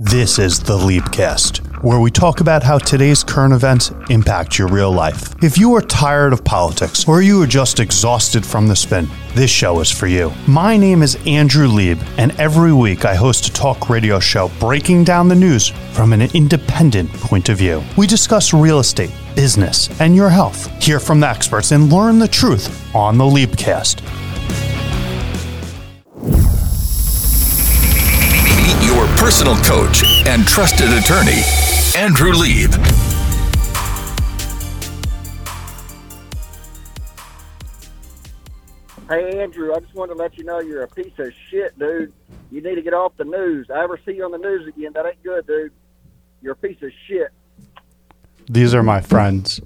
This is the Leapcast, where we talk about how today's current events impact your real life. If you are tired of politics or you are just exhausted from the spin, this show is for you. My name is Andrew Lieb, and every week I host a talk radio show breaking down the news from an independent point of view. We discuss real estate, business, and your health. Hear from the experts and learn the truth on the Leapcast. Your personal coach and trusted attorney, Andrew Lieb. Hey, Andrew, I just wanted to let you know you're a piece of shit, dude. You need to get off the news. I ever see you on the news again, that ain't good, dude. You're a piece of shit. These are my friends.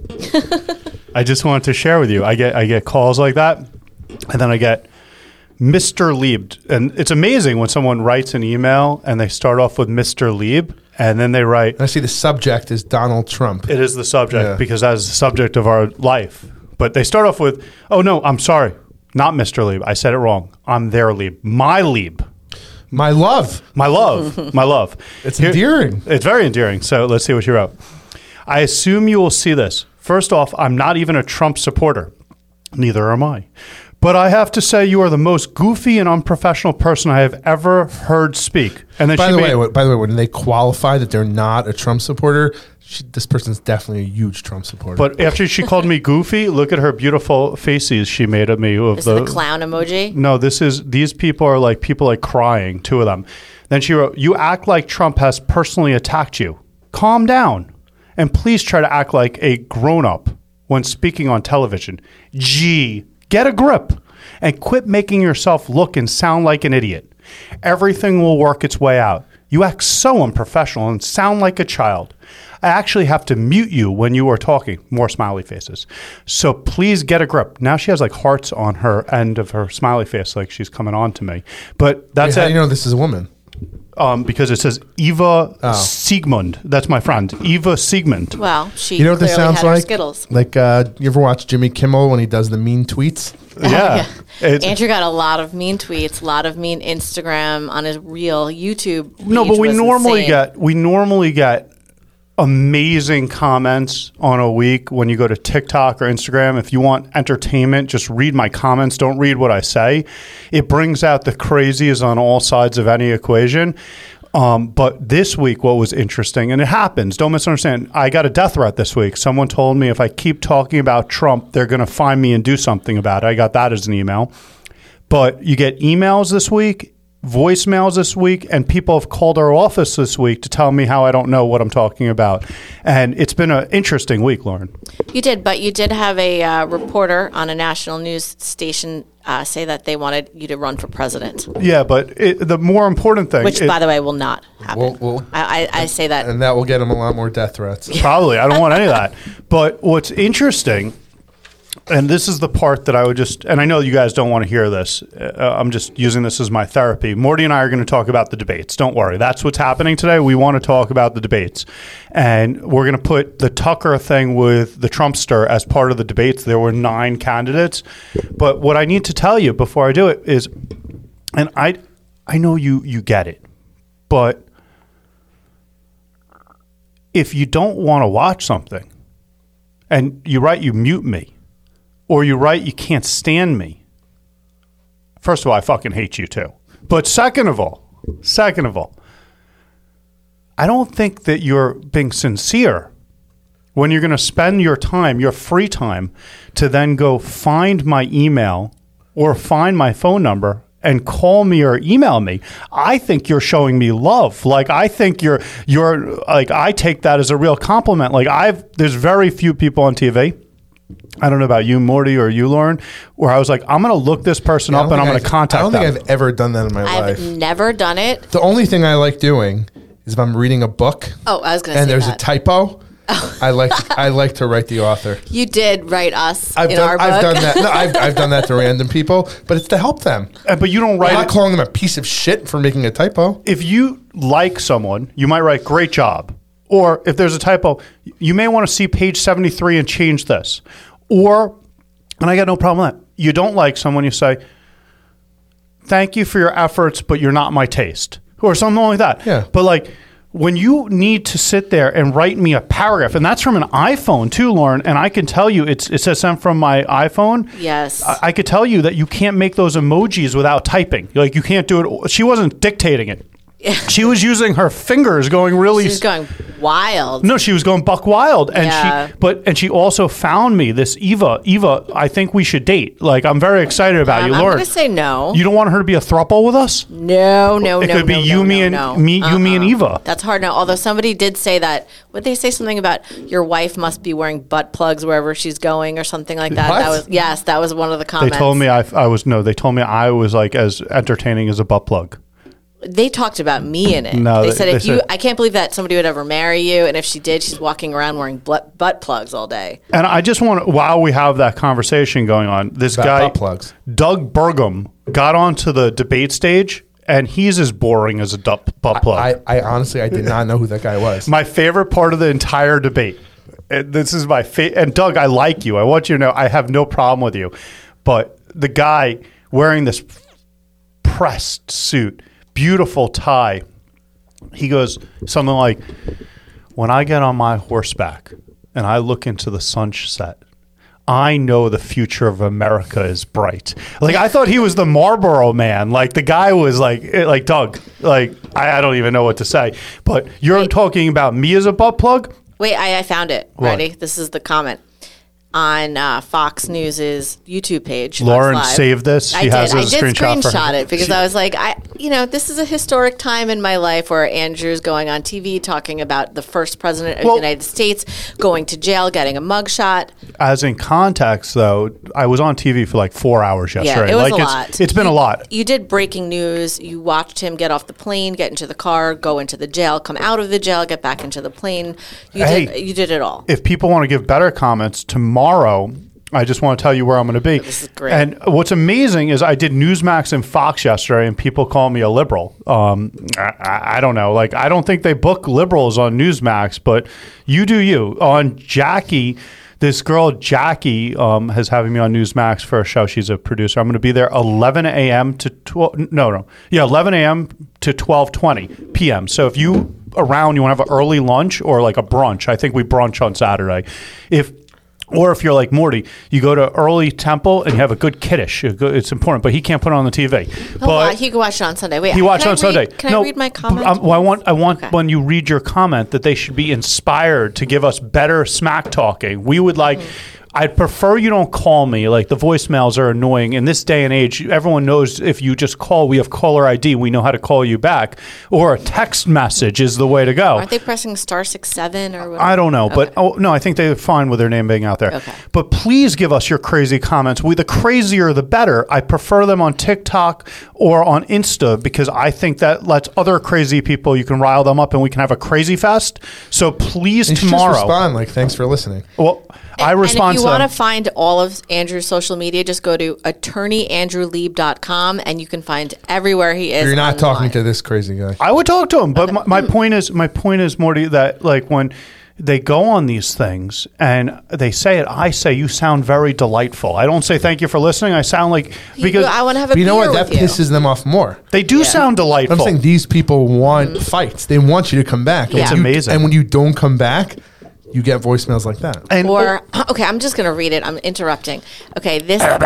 I just wanted to share with you. I get calls like that, and then I get Mr. Lieb. And it's amazing when someone writes an email and they start off with Mr. Lieb, and then they write... I see the subject is Donald Trump. It is the subject because that is the subject of our life. But they start off with, oh, no, I'm sorry. Not Mr. Lieb. I said it wrong. I'm their Lieb. My Lieb. My love. My love. My love. It's endearing. It's very endearing. So let's see what you wrote. I assume you will see this. First off, I'm not even a Trump supporter. Neither am I. But I have to say you are the most goofy and unprofessional person I have ever heard speak. And then by the way, when they qualify that they're not a Trump supporter, this person's definitely a huge Trump supporter. But after she called me goofy, look at her beautiful faces she made of me. Is it the clown emoji? No, these people are like people like crying, two of them. Then she wrote, you act like Trump has personally attacked you. Calm down. And please try to act like a grown-up when speaking on television. Gee. Get a grip and quit making yourself look and sound like an idiot. Everything will work its way out. You act so unprofessional and sound like a child. I actually have to mute you when you are talking. More smiley faces. So please get a grip. Now she has like hearts on her end of her smiley face like she's coming on to me. But that's it. How do you know this is a woman? Because it says Eva Siegmund. That's my friend, Eva Siegmund. Well, she you know what this sounds had her like? Skittles. Like you ever watch Jimmy Kimmel when he does the mean tweets? Yeah. Andrew got a lot of mean tweets, a lot of mean Instagram on his real YouTube page. No, but we normally insane. get amazing comments on a week when you go to TikTok or Instagram. If you want entertainment, just read my comments. Don't read what I say. It brings out the crazies on all sides of any equation. But this week, what was interesting, and it happens, don't misunderstand, I got a death threat this week. Someone told me if I keep talking about Trump, they're going to find me and do something about it. I got that as an email. But you get emails this week, voicemails this week, and people have called our office this week to tell me how I don't know what I'm talking about. And it's been an interesting week, Lauren. You did, but you did have a reporter on a national news station say that they wanted you to run for president. Yeah, but the more important thing... Which, by the way, will not happen. I say that. And that will get him a lot more death threats. Probably. I don't want any of that. But what's interesting... And this is the part that I would just, and I know you guys don't want to hear this. I'm just using this as my therapy. Morty and I are going to talk about the debates. Don't worry. That's what's happening today. We want to talk about the debates. And we're going to put the Tucker thing with the Trumpster as part of the debates. There were 9 candidates. But what I need to tell you before I do it is, and I know you get it, but if you don't want to watch something and you write, you mute me, or you write, you can't stand me. First of all, I fucking hate you too. But second of all, I don't think that you're being sincere when you're going to spend your time, your free time, to then go find my email or find my phone number and call me or email me. I think you're showing me love. Like, I think you're like, I take that as a real compliment. Like, there's very few people on TV, I don't know about you, Morty, or you, Lauren, where I was like, I'm going to look this person up and I'm going to contact them. I don't think I've ever done that in my life. I've never done it. The only thing I like doing is if I'm reading a book. Oh, I was going to say and there's that. a typo. I like to write the author. You did write us our book. I've done that. No, I've done that to random people, but it's to help them. But you don't write. I'm not calling them a piece of shit for making a typo. If you like someone, you might write "great job," or if there's a typo, you may want to see page 73 and change this. Or, and I got no problem with that. You don't like someone, you say, "Thank you for your efforts, but you're not my taste," or something like that. Yeah. But like, when you need to sit there and write me a paragraph, and that's from an iPhone too, Lauren, and I can tell you it says sent from my iPhone. Yes. I could tell you that you can't make those emojis without typing. Like, you can't do it. She wasn't dictating it. She was using her fingers going really... She was going wild. No, she was going buck wild. And Yeah. she also found me this Eva, I think we should date. Like, I'm very excited about you, I'm Lauren. going to say no. You don't want her to be a throuple with us? No. It could be you, me, and Eva. That's hard now. Although somebody did say that. Would they say something about your wife must be wearing butt plugs wherever she's going or something like that? What? That was one of the They comments. told me they told me I was like as entertaining as a butt plug. They talked about me in it. No, they said they if you, said- I can't believe that somebody would ever marry you, and if she did, she's walking around wearing butt plugs all day. And I just want, while we have that conversation going on, this About guy, butt plugs. Doug Burgum, got onto the debate stage, and he's as boring as a butt plug. I honestly, I did not know who that guy was. My favorite part of the entire debate. This is my favorite. And Doug, I like you. I want you to know I have no problem with you. But the guy wearing this pressed suit, beautiful tie, he goes something like, when I get on my horseback and I look into the sunset, I know the future of America is bright. Like, I thought he was the Marlboro man. Like, the guy was like Doug. Like, I don't even know what to say. But you're talking about me as a butt plug? Wait, I found it. What? Ready? This is the comment on Fox News's YouTube page. Fox Lauren Live. saved this. She has I a did screenshot for her. screenshot it because I was like, this is a historic time in my life where Andrew's going on TV talking about the first president of the United States going to jail, getting a mugshot. As in context, though, I was on TV for like 4 hours yesterday. Yeah, it was a like, lot. It's been a lot. You did breaking news. You watched him get off the plane, get into the car, go into the jail, come out of the jail, get back into the plane. You did it all. If people want to give better comments tomorrow, I just want to tell you where I'm going to be. This is great. And what's amazing is I did Newsmax and Fox yesterday, and people call me a liberal. I don't know. Like, I don't think they book liberals on Newsmax, but you do you. On Jackie, this girl Jackie is having me on Newsmax for a show. She's a producer. I'm going to be there 11 a.m. to 11 a.m. to 12:20 p.m. So if you around, you want to have an early lunch or like a brunch. I think we brunch on Saturday. Or if you're like Morty, you go to Early Temple and you have a good kiddish. It's important, but he can't put it on the TV. He can watch it on Sunday. Wait, he watched it on Sunday. Can I read my comment? I want when you read your comment that they should be inspired to give us better smack talking. We would like. I'd prefer you don't call me. Like, the voicemails are annoying. In this day and age, everyone knows if you just call, we have caller ID. We know how to call you back. Or a text message is the way to go. Aren't they pressing *67 or whatever? I don't know. Okay. But no, I think they're fine with their name being out there. Okay. But please give us your crazy comments. The crazier, the better. I prefer them on TikTok or on Insta because I think that lets other crazy people, you can rile them up and we can have a crazy fest. So please You should tomorrow. just respond like, thanks for listening. Well, I respond and if you to them. want to find all of Andrew's social media, just go to attorneyandrewlieb.com and you can find everywhere he is. You're not online. talking to this crazy guy. I would talk to him, but my point is, Morty, that like when they go on these things and they say it, I say you sound very delightful. I don't say thank you for listening. I sound like because I want to have a But you know beer what? That with you. pisses them off more. they do sound delightful. I'm saying these people want fights. They want you to come back. And It's when you- amazing. And when you don't come back, you get voicemails like that. And Okay, I'm just going to read it. I'm interrupting. Okay, this I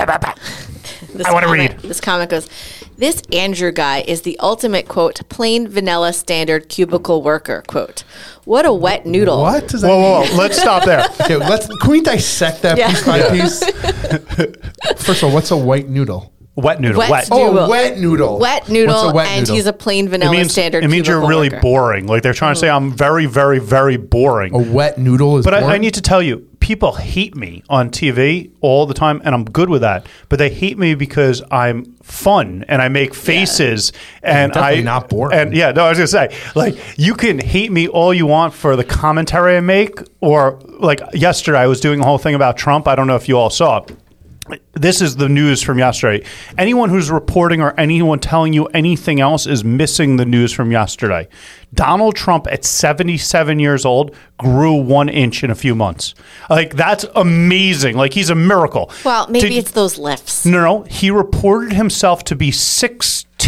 want to read. This comment goes, this Andrew guy is the ultimate, quote, plain vanilla standard cubicle worker, quote. What a wet noodle. What does that Whoa, mean? let's stop there. Okay, can we dissect that Yeah. piece by piece? First of all, what's a white noodle? Wet noodle. Wet Wet. noodle. Oh, wet noodle. Wet noodle, What's a wet and noodle? he's a plain vanilla standard It means you're cubicle really worker. boring. Like they're trying to say I'm very, very, very boring. A wet noodle is But I boring? need to tell you, people hate me on TV all the time, and I'm good with that. But they hate me because I'm fun and I make faces, and definitely not boring. And I was gonna say, like, you can hate me all you want for the commentary I make, or like yesterday I was doing a whole thing about Trump. I don't know if you all saw it. This is the news from yesterday. Anyone who's reporting or anyone telling you anything else is missing the news from yesterday. Donald Trump at 77 years old grew 1 inch in a few months. Like, that's amazing. Like, he's a miracle. Well, maybe it's those lifts. No, he reported himself to be 6'2",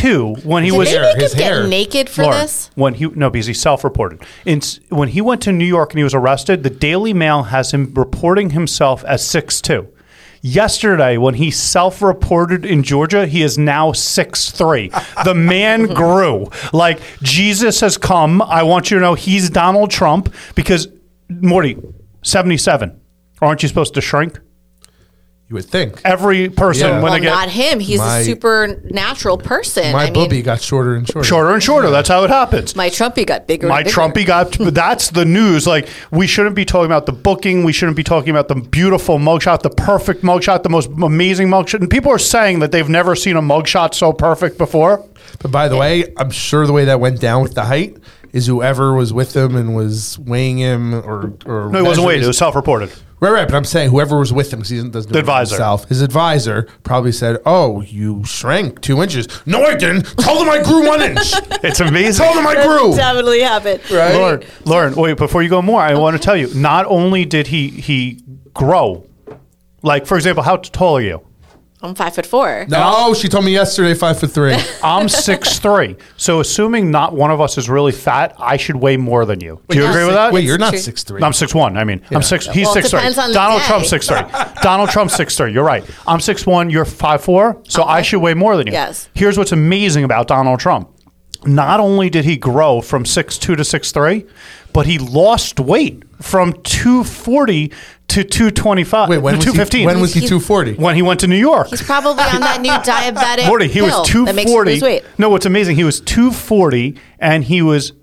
6'2", when he Did was they make his him hair. get naked for Lauren, this? because he self-reported. When he went to New York and he was arrested, the Daily Mail has him reporting himself as 6'2". Yesterday, when he self-reported in Georgia, he is now 6'3". The man grew. Like, Jesus has come. I want you to know he's Donald Trump because, Morty, 77. Aren't you supposed to shrink? You would think. Every person, Yeah. when Well, they get not him. He's My- a supernatural person. My I mean, booby got shorter and shorter. shorter and shorter, that's how it happens. my Trumpy got bigger. My and bigger. Trumpy got, that's the news. Like, we shouldn't be talking about the booking. We shouldn't be talking about the beautiful mugshot, the perfect mugshot, the most amazing mugshot. And people are saying that they've never seen a mugshot so perfect before. But by the way, I'm sure the way that went down with the height is whoever was with him and was weighing him or No, he wasn't waiting. It was self-reported. Right. But I'm saying whoever was with him, because he doesn't know advisor. himself. His advisor probably said, "Oh, you shrank 2 inches." No, I didn't. Tell them I grew 1 inch. It's amazing. Tell them I grew. Definitely happened. Right. Lauren, wait, before you go more, I want to tell you, not only did he grow, like, for example, how tall are you? I'm 5'4". No, she told me yesterday 5'3". I'm 6'3". So assuming not one of us is really fat, I should weigh more than you. Do you agree with that? Wait, you're not True. 6'3". I'm 6'1". I mean, I'm 6. He's Well, it 6'3". depends on the Donald day. Trump's 6'3". Donald Trump's 6'3". You're right. I'm 6'1". You're 5'4". So I should weigh more than you. Yes. Here's what's amazing about Donald Trump. Not only did he grow from 6'2" to 6'3", but he lost weight from 240 to 225. Wait, when was 215. he 215? 240? When he went to New York. He's probably on that new diabetic Morty, he was pill that makes you 240. lose weight. No, what's amazing, he was 240 and he was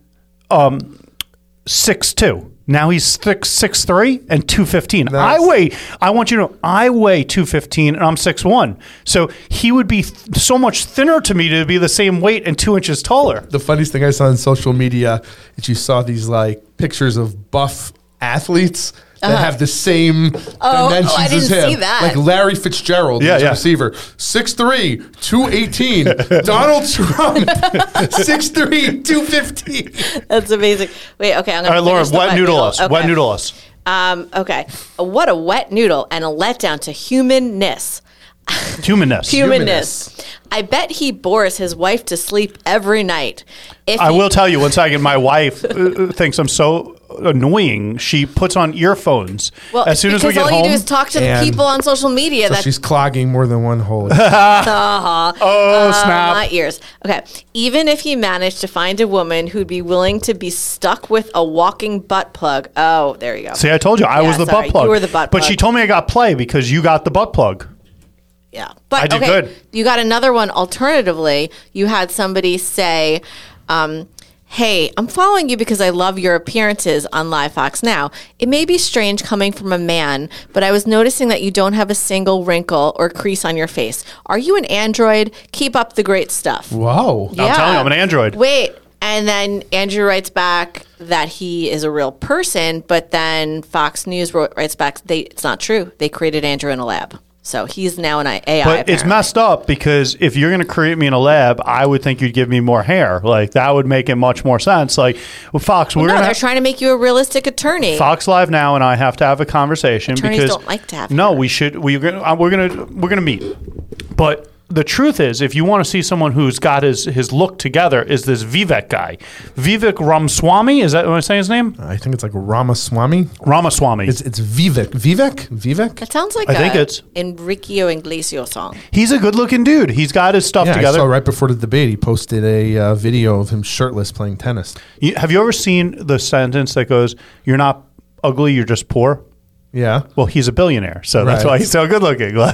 6'2". Now he's 6'3" and 215. I want you to know, I weigh 215 and I'm 6'1". So he would be so much thinner to me to be the same weight and 2 inches taller. The funniest thing I saw on social media is you saw these like pictures of buff athletes that have the same dimensions I didn't as him. see that. Like Larry Fitzgerald, Yeah, who's a yeah. receiver, 6'3", 218. Donald Trump, 6'3", 215. That's amazing. Wait, okay. I'm All going right, Lauren, wet noodle us. Okay. Wet noodle us. Okay. What a wet noodle and a letdown to humanness. Humanness. I bet he bores his wife to sleep every night. I will tell you, one second, my wife thinks I'm so annoying. She puts on earphones as soon as we get all home. you do is talk to the And people on social media. So that she's clogging more than one hole. Oh, snap. my ears. Okay. Even if he managed to find a woman who'd be willing to be stuck with a walking butt plug. Oh, there you go. See, I told you, I Yeah, was the sorry, butt plug. you were the butt But plug. she told me I got play because you got the butt plug. Yeah. But I did okay, good. You got another one. Alternatively, you had somebody say, hey, I'm following you because I love your appearances on Live Fox Now. It may be strange coming from a man, but I was noticing that you don't have a single wrinkle or crease on your face. Are you an android? Keep up the great stuff. Whoa. I'm telling you, I'm an android. Wait. And then Andrew writes back that he is a real person, but then Fox News writes back, it's not true. They created Andrew in a lab. So he's now an AI. But it's apparently. messed up because if you're going to create me in a lab, I would think you'd give me more hair. Like, that would make it much more sense. Like, well, Fox, we're No, going they're trying to make you a realistic attorney. Fox Live Now and I have to have a conversation Attorneys because don't like to have no, hair. we should. We're gonna meet. But the truth is, if you want to see someone who's got his look together, is this Vivek guy, Vivek Ramaswamy? Is that what I'm saying his name? I think it's like Ramaswamy. Ramaswamy. It's Vivek. Vivek? That sounds like I think it's- Enrique Iglesias song. He's a good-looking dude. He's got his stuff Yeah, I together. saw right before the debate, he posted a video of him shirtless playing tennis. Have you ever seen the sentence that goes, "You're not ugly, you're just poor"? Yeah. Well, he's a billionaire, so that's Right. why he's so good looking. Like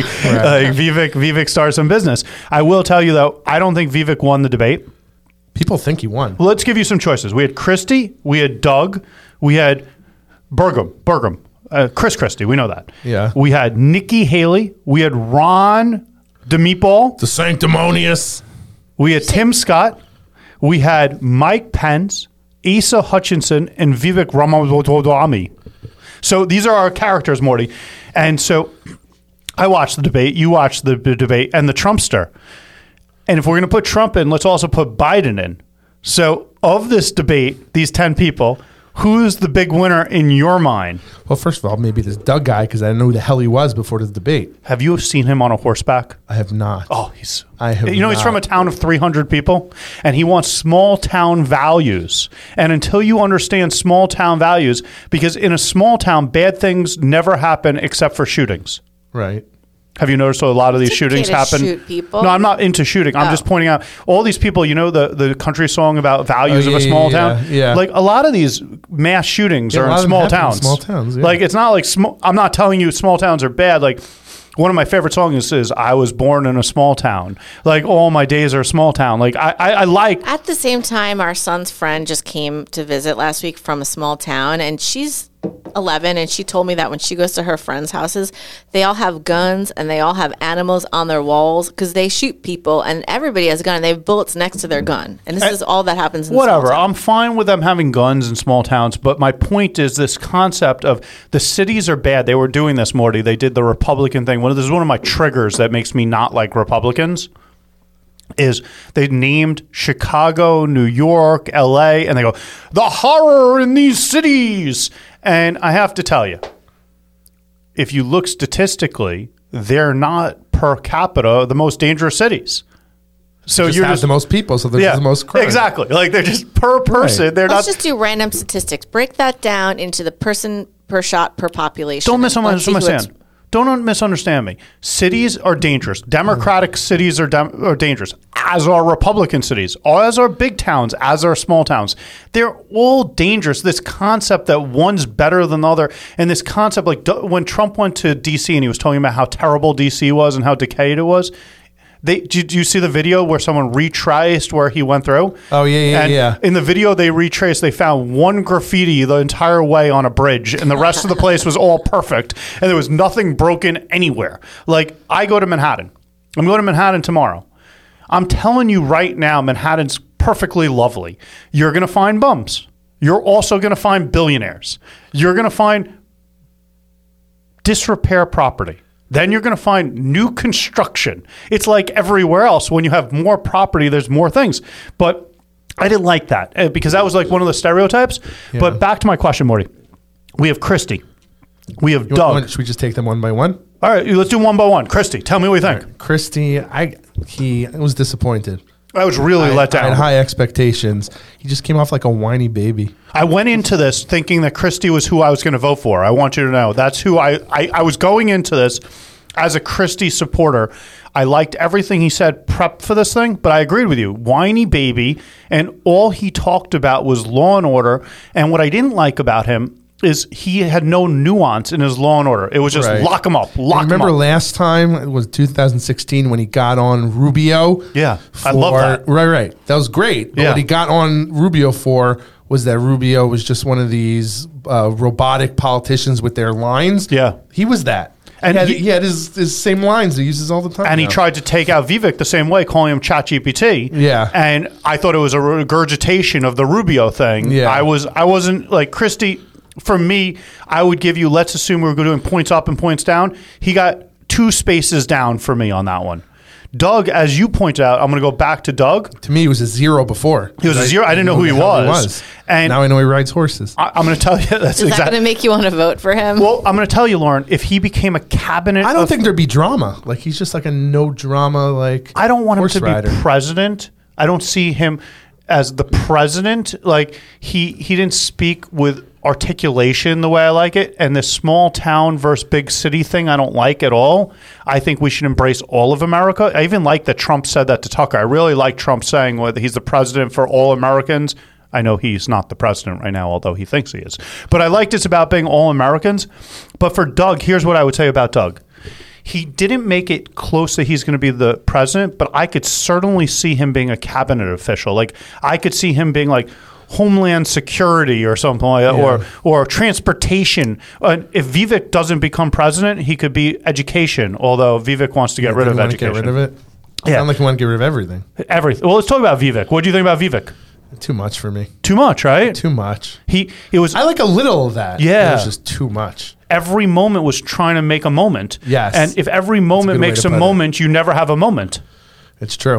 Vivek starts some business. I will tell you though, I don't think Vivek won the debate. People think he won. Well, let's give you some choices. We had Christie, we had Doug, we had Burgum, Chris Christie. We know that. Yeah. We had Nikki Haley, we had Ron the Meatball, The sanctimonious. we had Tim Scott, we had Mike Pence, Asa Hutchinson, and Vivek Ramaswamy. So these are our characters, Morty. And so I watched the debate, you watched the debate, and the Trumpster. And if we're going to put Trump in, let's also put Biden in. So of this debate, these 10 people, Who's the big winner in your mind? Well, first of all, maybe this Doug guy, because I didn't know who the hell he was before this debate. Have you seen him on a horseback? I have not. Oh, he's he's from a town of 300 people, and he wants small town values. And until you understand small town values, because in a small town, bad things never happen except for shootings. Right. Have you noticed a lot of these It's shootings okay to happen? shoot people. No, I'm not into shooting. I'm just pointing out all these people, the country song about values of a small town. Yeah. Like a lot of these mass shootings Yeah, a are lot in of them small happen in towns. small towns, yeah. Like it's not like I'm not telling you small towns are bad. Like one of my favorite songs is "I was born in a small town." Like all my days are a small town. Like I like. At the same time, our son's friend just came to visit last week from a small town, and she's 11, and she told me that when she goes to her friends' houses, they all have guns and they all have animals on their walls because they shoot people, and everybody has a gun and they have bullets next to their gun. And this is all that happens in Whatever. small town. I'm fine with them having guns in small towns, but my point is this concept of the cities are bad. They were doing this, Morty. They did the Republican thing. This is one of my triggers that makes me not like Republicans. Is they named Chicago, New York, LA, and they go, the horror in these cities. And I have to tell you, if you look statistically, they're not per capita the most dangerous cities. So Just you're have just the most people, so there's the most crime. Exactly. Like they're just per person. Right. They're Let's not. just do random statistics. Break that down into the person per shot per population. Don't and let's see who it's- misunderstand. Don't misunderstand me. Cities are dangerous. Democratic cities are dangerous, as are Republican cities, as are big towns, as are small towns. They're all dangerous. This concept that one's better than the other, and this concept, like when Trump went to D.C. and he was talking about how terrible D.C. was and how decayed it was. Did you see the video where someone retraced where he went through? Oh, yeah. In the video they retraced, they found one graffiti the entire way on a bridge, and the rest of the place was all perfect, and there was nothing broken anywhere. Like, I go to Manhattan. I'm going to Manhattan tomorrow. I'm telling you right now, Manhattan's perfectly lovely. You're going to find bums. You're also going to find billionaires. You're going to find disrepair property. Then you're going to find new construction. It's like everywhere else. When you have more property, there's more things. But I didn't like that because that was like one of the stereotypes. Yeah. But back to my question, Morty. We have Christy. We have Doug. Should we just take them one by one? All right, let's do one by one. Christy, tell me what you think. Right. Christy, he was disappointed. I was really let down. I had high expectations. He just came off like a whiny baby. I went into this thinking that Christy was who I was going to vote for. I want you to know that's who I was going into this as a Christy supporter. I liked everything he said prepped for this thing, but I agreed with you. Whiny baby, and all he talked about was Law and Order. And what I didn't like about him is he had no nuance in his Law and Order. It was just lock him up, lock him up. Remember last time, it was 2016, when he got on Rubio? Yeah, I love that. Right. That was great. But what he got on Rubio for was that Rubio was just one of these robotic politicians with their lines. Yeah. He was that. And he had his same lines he uses all the time. And he tried to take out Vivek the same way, calling him ChatGPT. Yeah. And I thought it was a regurgitation of the Rubio thing. Yeah. I wasn't like Christy. For me, I would give you, let's assume we were doing points up and points down. He got 2 spaces down for me on that one. Doug, as you pointed out, I'm going to go back to Doug. To me, he was a 0 before. He was a 0. I didn't know who he was. And now I know he rides horses. I'm going to tell you that's Is that going to make you want to vote for him? Well, I'm going to tell you, Lauren, if he became a cabinet, I don't think there'd be drama. Like he's just like a no drama. Like I don't want him to rider. be president. I don't see him as the president. Like he didn't speak with articulation the way I like it, and this small town versus big city thing I don't like at all. I think we should embrace all of America. I even like that Trump said that to Tucker. I really like Trump saying whether he's the president for all Americans. I know he's not the president right now, although he thinks he is. But I liked it's about being all Americans. But for Doug, here's what I would say about Doug. He didn't make it close that he's going to be the president, but I could certainly see him being a cabinet official. Like I could see him being like Homeland Security or something like that, or transportation. If Vivek doesn't become president, he could be education, although Vivek wants to get rid of education. Get rid of it? Yeah. Sound like you want to get rid of everything. Everything. Well, let's talk about Vivek. What do you think about Vivek? Too much for me. Too much, right? Too much. It was. I like a little of that. Yeah. It was just too much. Every moment was trying to make a moment. Yes. And if every moment makes a moment, you never have a moment. It's true.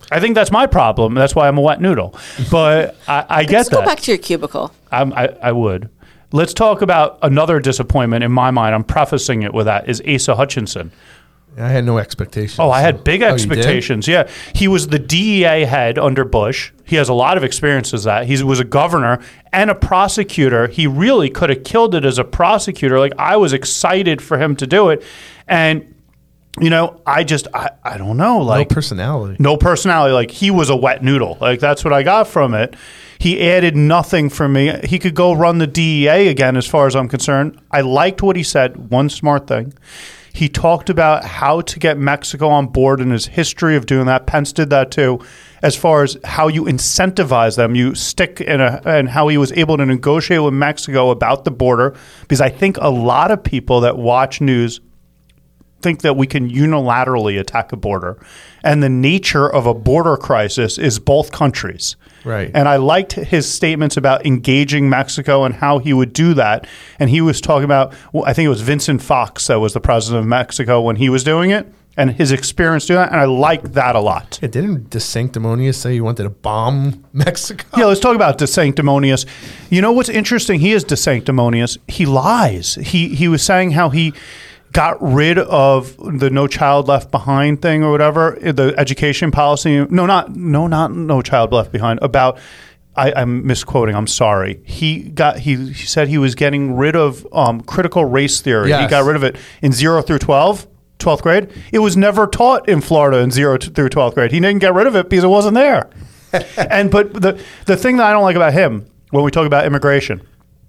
I think that's my problem. That's why I'm a wet noodle. But I get Let's that. go back to your cubicle. I would. Let's talk about another disappointment in my mind. I'm prefacing it with that, is Asa Hutchinson. I had no expectations. Oh, I had big you did? expectations. Yeah. He was the DEA head under Bush. He has a lot of experience as that. He was a governor and a prosecutor. He really could have killed it as a prosecutor. Like, I was excited for him to do it. And, you know, I don't know. Like, No personality. Like, he was a wet noodle. Like, that's what I got from it. He added nothing for me. He could go run the DEA again, as far as I'm concerned. I liked what he said. One smart thing. He talked about how to get Mexico on board and his history of doing that. Pence did that too, as far as how you incentivize them. You stick and how he was able to negotiate with Mexico about the border. Because I think a lot of people that watch news think that we can unilaterally attack a border. And the nature of a border crisis is both countries. Right. And I liked his statements about engaging Mexico and how he would do that. And he was talking about, well, I think it was Vincent Fox that was the president of Mexico when he was doing it, and his experience doing that. And I liked that a lot. Yeah, didn't DeSanctimonious say he wanted to bomb Mexico? Yeah, let's talk about DeSanctimonious. You know what's interesting? He is DeSanctimonious. He lies. He was saying how he got rid of the No Child Left Behind thing or whatever, the education policy. Not No Child Left Behind. About, I'm misquoting. I'm sorry. He said he was getting rid of critical race theory. Yes. He got rid of it in 0 through 12. 12th grade. It was never taught in Florida in 0 through 12th grade. He didn't get rid of it because it wasn't there. But the thing that I don't like about him when we talk about immigration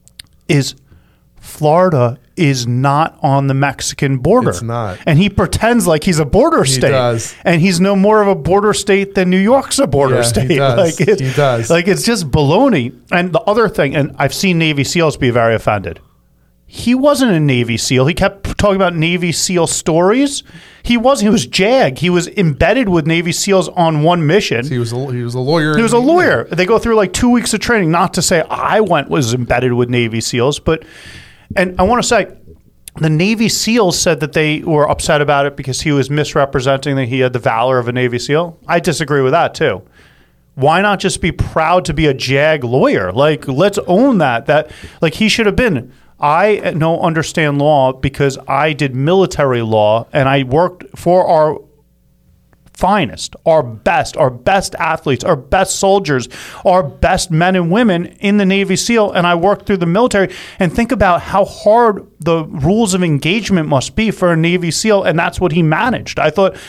is Florida is not on the Mexican border. It's not. And he pretends like he's a border state. He does. And he's no more of a border state than New York's a border state. He does. He does. Like, it's just baloney. And the other thing, and I've seen Navy SEALs be very offended. He wasn't a Navy SEAL. He kept talking about Navy SEAL stories. He was JAG. He was embedded with Navy SEALs on one mission. So he was a lawyer. He was a lawyer. They go through like 2 weeks of training. Not to say was embedded with Navy SEAls, but, and I want to say, the Navy SEALs said that they were upset about it because he was misrepresenting that he had the valor of a Navy SEAL. I disagree with that too. Why not just be proud to be a JAG lawyer? Like, let's own that. That, like, he should have been. I understand law because I did military law and I worked for our finest, our best athletes, our best soldiers, our best men and women in the Navy SEAL. And I worked through the military. And think about how hard the rules of engagement must be for a Navy SEAL. And that's what he managed. I thought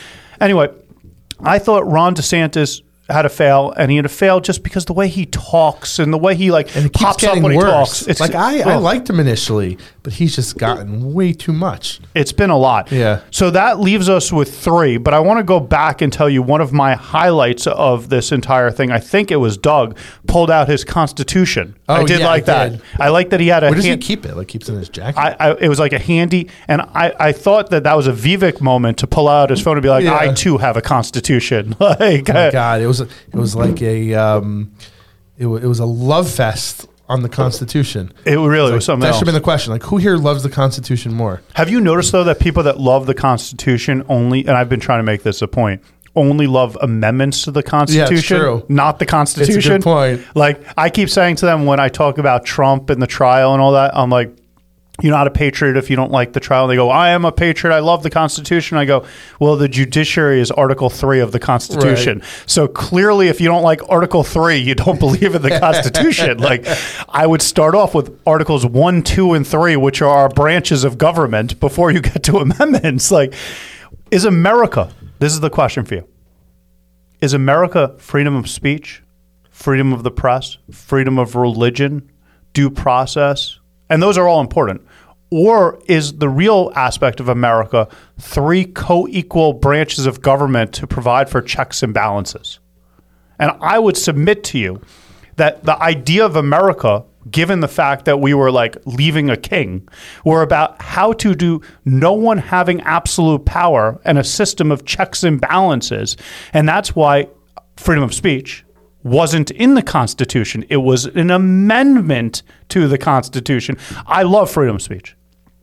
Ron DeSantis had to fail, and he had to fail just because the way he talks and the way he pops up when he talks. It's like I liked him initially, but he's just gotten way too much. It's been a lot. Yeah. So that leaves us with 3, but I want to go back and tell you one of my highlights of this entire thing. I think it was Doug pulled out his Constitution. I did like that. I like that he had a. Where does he keep it? Like, keeps it in his jacket? It was like a handy, and I thought that was a Vivek moment to pull out his phone and be like, I too have a Constitution. Like, oh my God, it was like it was a love fest on the Constitution. It really was something that else. should have been the question. Like, who here loves the Constitution more? Have you noticed, though, that people that love the Constitution only, and I've been trying to make this a point, only love amendments to the Constitution, yeah, it's true. Not the Constitution? It's a good point. Like, I keep saying to them when I talk about Trump and the trial and all that, I'm like, you're not a patriot if you don't like the trial. And they go, I am a patriot. I love the Constitution. I go, well, the judiciary is Article 3 of the Constitution. Right. So clearly, if you don't like Article 3, you don't believe in the Constitution. Like, I would start off with Articles 1, 2, and 3, which are our branches of government, before you get to amendments. Like, is America, this is the question for you, is America freedom of speech, freedom of the press, freedom of religion, due process? And those are all important. Or is the real aspect of America 3 co-equal branches of government to provide for checks and balances? And I would submit to you that the idea of America, given the fact that we were like leaving a king, were about how to do no one having absolute power and a system of checks and balances. And that's why freedom of speech wasn't in the Constitution. It was an amendment to the Constitution. I love freedom of speech.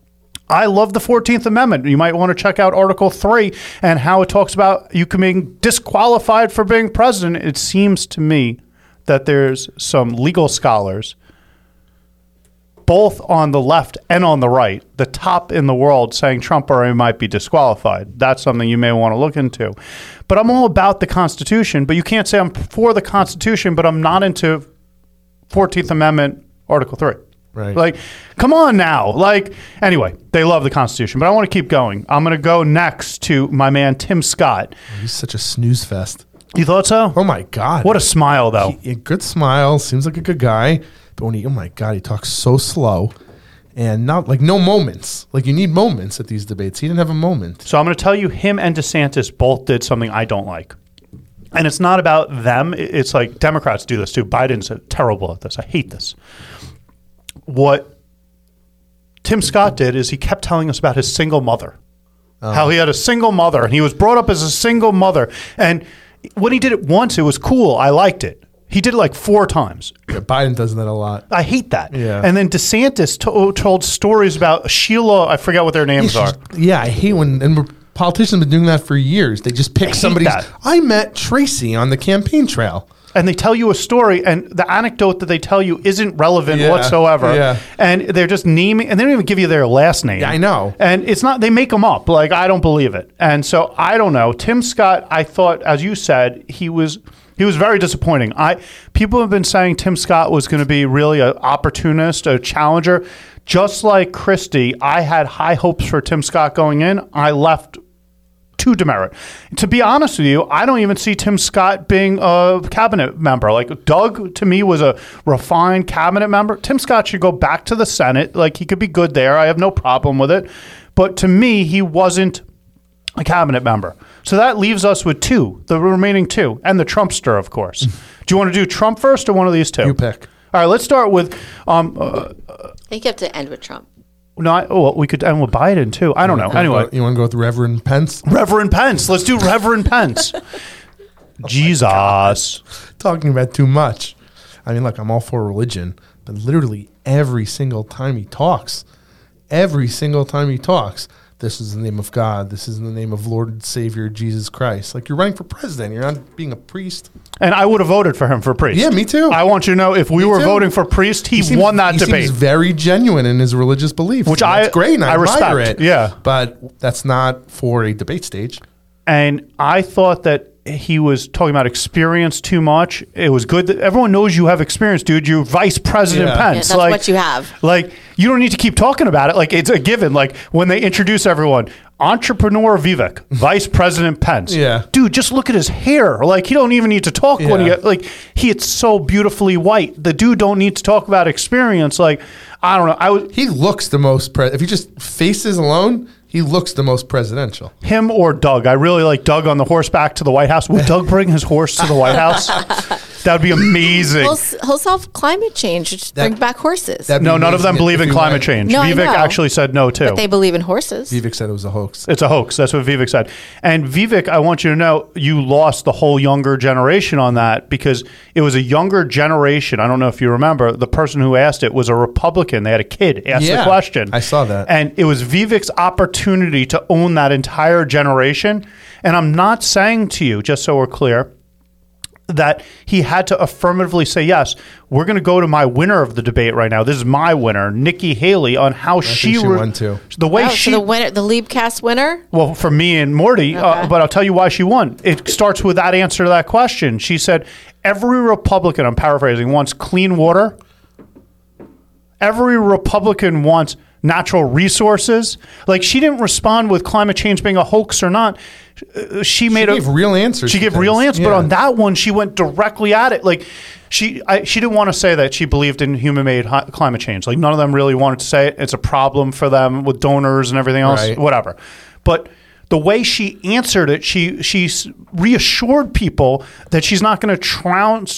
I love the 14th Amendment. You might want to check out Article 3 and how it talks about you can be disqualified for being president. It seems to me that there's some legal scholars, both on the left and on the right, the top in the world, saying Trump already might be disqualified. That's something you may want to look into. But I'm all about the Constitution, but you can't say I'm for the Constitution, but I'm not into 14th Amendment, Article 3. Right. Like, come on now. Like, anyway, they love the Constitution, but I want to keep going. I'm going to go next to my man, Tim Scott. He's such a snooze fest. You thought so? Oh, my God. What a smile, though. A good smile. Seems like a good guy. But when he, oh, my God, he talks so slow. And not, like, no moments. Like, you need moments at these debates. He didn't have a moment. So I'm going to tell you, him and DeSantis both did something I don't like. And it's not about them. It's like Democrats do this, too. Biden's terrible at this. I hate this. What Tim Scott did is he kept telling us about his single mother, how he had a single mother, and he was brought up as a single mother. And when he did it once, it was cool. I liked it. He did it like 4 times. Yeah, Biden does that a lot. I hate that. Yeah. And then DeSantis told stories about Sheila. I forget what their names are. Yeah, I hate when politicians have been doing that for years. They just pick somebody's. that. I met Tracy on the campaign trail. And they tell you a story, and the anecdote that they tell you isn't relevant whatsoever. Yeah. And they're just naming, and they don't even give you their last name. Yeah, I know. And it's not, they make them up. Like, I don't believe it. And so, I don't know. Tim Scott, I thought, as you said, he was very disappointing. People have been saying Tim Scott was going to be really an opportunist, a challenger. Just like Christie, I had high hopes for Tim Scott going in. I left to demerit. To be honest with you, I don't even see Tim Scott being a cabinet member. Like, Doug, to me, was a refined cabinet member. Tim Scott should go back to the Senate. Like, he could be good there. I have no problem with it. But to me, he wasn't a cabinet member. So that leaves us with 2, the remaining 2, and the Trumpster, of course. Do you want to do Trump first or one of these 2? You pick. All right, let's start with... I think you have to end with Trump. We could end with Biden, too. I don't know. Anyway. You want to go with Reverend Pence? Reverend Pence. Let's do Reverend Pence. Jesus. Talking about too much. I mean, look, I'm all for religion, but literally every single time he talks, this is in the name of God. This is in the name of Lord and Savior Jesus Christ. Like, you're running for president. You're not being a priest. And I would have voted for him for priest. Yeah, me too. I want you to know, if we were voting for priest, he won that debate. He seems very genuine in his religious beliefs. Which that's great, and I admire respect. it. Yeah. But that's not for a debate stage. And I thought that he was talking about experience too much. It was good that everyone knows you have experience, dude. You're Vice President Pence. Yeah, that's like, what you have. Like, you don't need to keep talking about it. Like, it's a given. Like, when they introduce everyone, Entrepreneur Vivek, Vice President Pence. Yeah. Dude, just look at his hair. Like, he don't even need to talk when it's so beautifully white. The dude don't need to talk about experience. Like, I don't know. He looks the most, if he just faces alone, he looks the most presidential. Him or Doug. I really like Doug on the horseback to the White House. Would Doug bring his horse to the White House? That would be amazing. He'll solve climate change. Just bring back horses. No, none of them believe in climate change. No, Vivek actually said no, too. But they believe in horses. Vivek said it was a hoax. It's a hoax. That's what Vivek said. And Vivek, I want you to know, you lost the whole younger generation on that, because it was a younger generation. I don't know if you remember. The person who asked it was a Republican. They had a kid ask the question. I saw that. And it was Vivek's opportunity to own that entire generation. And I'm not saying to you, just so we're clear, that he had to affirmatively say, yes, we're going to go to my winner of the debate right now. This is my winner, Nikki Haley, on how she won too. The way so the winner, the Leapcast winner? Well, for me and Morty, but I'll tell you why she won. It starts with that answer to that question. She said, every Republican, I'm paraphrasing, wants clean water. Every Republican wants natural resources. Like, she didn't respond with climate change being a hoax or not. She gave real answers. She gave real answers, but on that one, she went directly at it. Like, she didn't want to say that she believed in human-made climate change. Like, none of them really wanted to say it. It's a problem for them with donors and everything else, whatever. But the way she answered it, she reassured people that she's not going to trounce.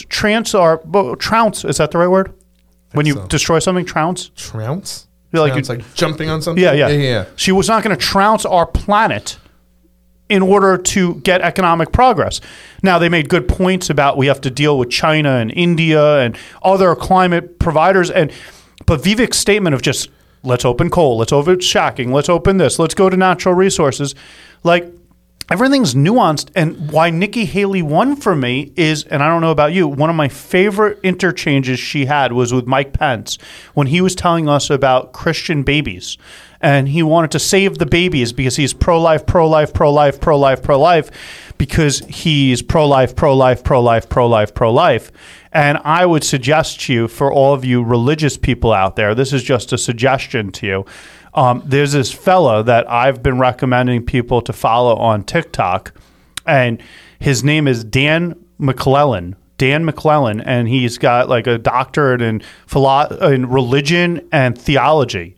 Is that the right word? When you destroy something, trounce? Trounce? Like jumping on something? Yeah. She was not going to trounce our planet in order to get economic progress. Now, they made good points about we have to deal with China and India and other climate providers. But Vivek's statement of just let's open coal, let's open shacking, let's open this, let's go to natural resources. Like, everything's nuanced. And why Nikki Haley won for me is, and I don't know about you, one of my favorite interchanges she had was with Mike Pence when he was telling us about Christian babies. And he wanted to save the babies because he's pro-life, pro-life, pro-life, pro-life, pro-life, because he's pro-life, pro-life, pro-life, pro-life, pro-life. And I would suggest to you, for all of you religious people out there, this is just a suggestion to you. There's this fella that I've been recommending people to follow on TikTok, and his name is Dan McClellan. Dan McClellan, and he's got like a doctorate in religion and theology.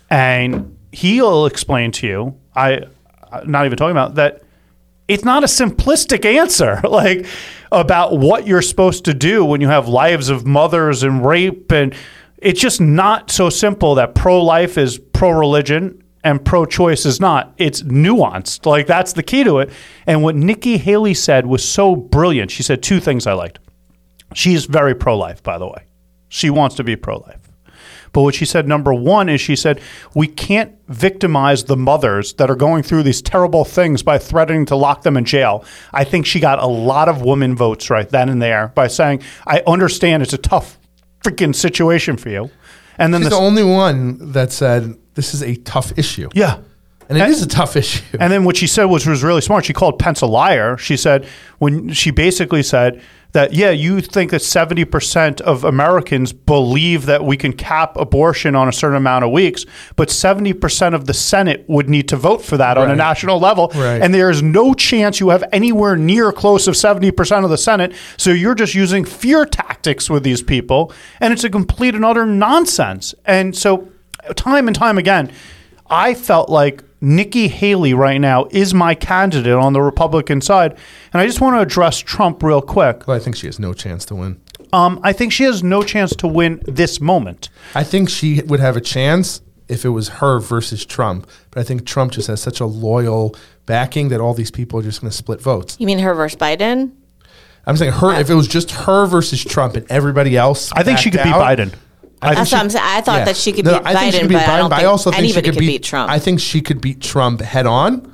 And he'll explain to you, I'm not even talking about that, it's not a simplistic answer like about what you're supposed to do when you have lives of mothers and rape. And it's just not so simple that pro-life is pro-religion and pro-choice is not. It's nuanced. Like, that's the key to it. And what Nikki Haley said was so brilliant. She said two things I liked. She's very pro-life, by the way. She wants to be pro-life. But what she said, number one, is she said, we can't victimize the mothers that are going through these terrible things by threatening to lock them in jail. I think she got a lot of women votes right then and there by saying, I understand it's a tough freaking situation for you. And then she's the only one that said, this is a tough issue. Yeah. And it is a tough issue. And then what she said was really smart. She called Pence a liar. She said, when she basically said that, yeah, you think that 70% of Americans believe that we can cap abortion on a certain amount of weeks, but 70% of the Senate would need to vote for that on a national level. Right. And there is no chance you have anywhere near close of 70% of the Senate. So you're just using fear tactics with these people. And it's a complete and utter nonsense. And so time and time again, I felt like Nikki Haley right now is my candidate on the Republican side. And I just want to address Trump real quick. Well, I think she has no chance to win. I think she has no chance to win this moment. I think she would have a chance if it was her versus Trump. But I think Trump just has such a loyal backing that all these people are just going to split votes. You mean her versus Biden? I'm saying her. If it was just her versus Trump and everybody else, I think she could beat Biden. That's what I'm saying. I thought that she could beat Biden, but I don't think anybody could beat Trump. I think she could beat Trump head on. And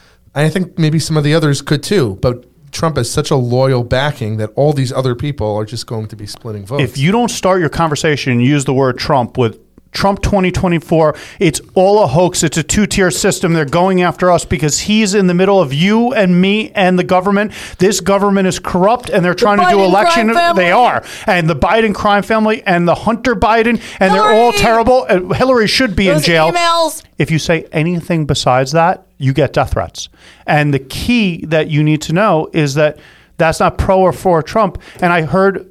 I think maybe some of the others could too. But Trump has such a loyal backing that all these other people are just going to be splitting votes. If you don't start your conversation and use the word Trump with Trump 2024, it's all a hoax. It's a two-tier system. They're going after us because he's in the middle of you and me and the government. This government is corrupt, and they're trying to do election. They are. And the Biden crime family and the Hunter Biden, and Hillary. They're all terrible. Hillary should be in jail. Emails. If you say anything besides that, you get death threats. And the key that you need to know is that that's not pro or for Trump. And I heard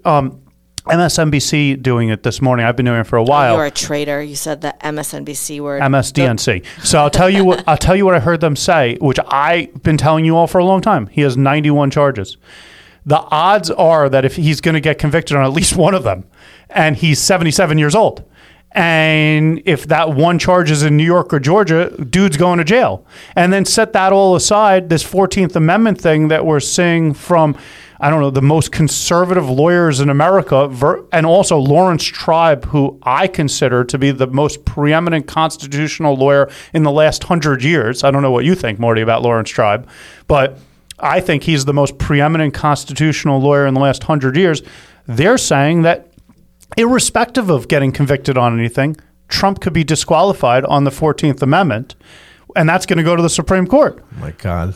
MSNBC doing it this morning. I've been doing it for a while. You're a traitor. You said the MSNBC word. MSDNC. So I'll tell you what I heard them say, which I've been telling you all for a long time. He has 91 charges. The odds are that if he's going to get convicted on at least one of them, and he's 77 years old, and if that one charge is in New York or Georgia, dude's going to jail. And then set that all aside, this 14th Amendment thing that we're seeing from, I don't know, the most conservative lawyers in America, and also Lawrence Tribe, who I consider to be the most preeminent constitutional lawyer in the last 100 years. I don't know what you think, Morty, about Lawrence Tribe, but I think he's the most preeminent constitutional lawyer in the last 100 years. They're saying that irrespective of getting convicted on anything, Trump could be disqualified on the 14th Amendment, and that's going to go to the Supreme Court. Oh my God.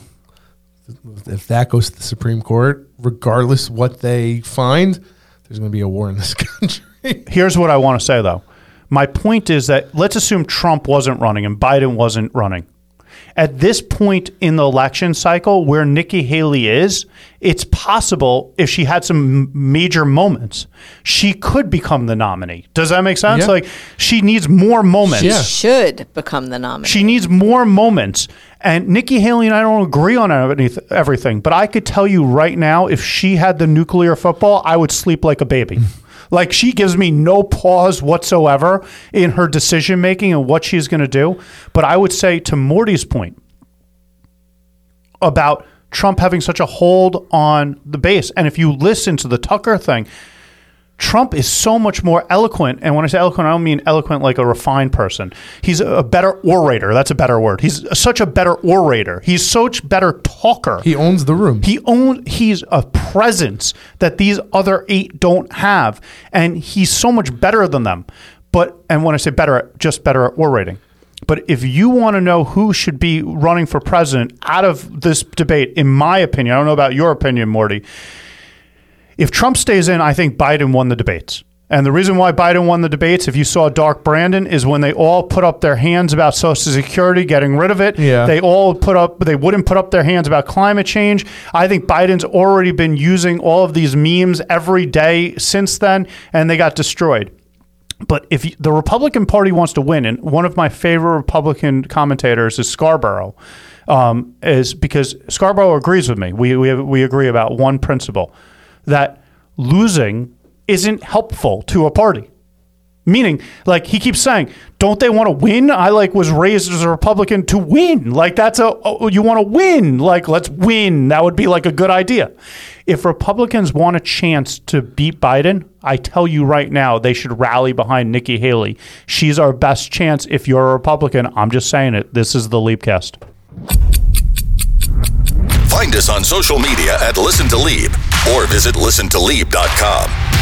If that goes to the Supreme Court, regardless what they find, there's going to be a war in this country. Here's what I want to say, though. My point is that let's assume Trump wasn't running and Biden wasn't running. At this point in the election cycle where Nikki Haley is, it's possible if she had some major moments, she could become the nominee. Does that make sense? Yeah. Like, she needs more moments. She should become the nominee. She needs more moments. And Nikki Haley and I don't agree on everything, but I could tell you right now, if she had the nuclear football, I would sleep like a baby. Like, she gives me no pause whatsoever in her decision making and what she's going to do. But I would say, to Morty's point about Trump having such a hold on the base, and if you listen to the Tucker thing, Trump is so much more eloquent. And when I say eloquent, I don't mean eloquent like a refined person. He's a better orator. That's a better word. He's such a better orator. He's such better talker. He owns the room. He's a presence that these other 8 don't have. And he's so much better than them. And when I say better, just better at orating. But if you want to know who should be running for president out of this debate, in my opinion, I don't know about your opinion, Morty, if Trump stays in, I think Biden won the debates. And the reason why Biden won the debates, if you saw Dark Brandon, is when they all put up their hands about Social Security, getting rid of it. Yeah. They wouldn't put up their hands about climate change. I think Biden's already been using all of these memes every day since then, and they got destroyed. But if the Republican Party wants to win, and one of my favorite Republican commentators is Scarborough, is because Scarborough agrees with me. We agree about one principle, that losing isn't helpful to a party. Meaning, like he keeps saying, don't they want to win? I was raised as a Republican to win. You want to win. Let's win. That would be a good idea. If Republicans want a chance to beat Biden, I tell you right now, they should rally behind Nikki Haley. She's our best chance if you're a Republican. I'm just saying it. This is the Leapcast. Find us on social media at Listen to Leap or visit listentoleap.com.